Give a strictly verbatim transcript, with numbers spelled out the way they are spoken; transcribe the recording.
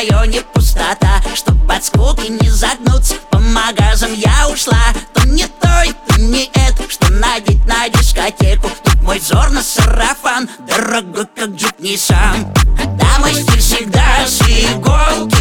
районе пустота. Чтоб от скуки не загнуться, по магазам я ушла. То не то, то не это, что надеть на дискотеку. Тут мой взор на сарафан, дорогой как джип Ниссан. Да, мой стиль всегда с иголки.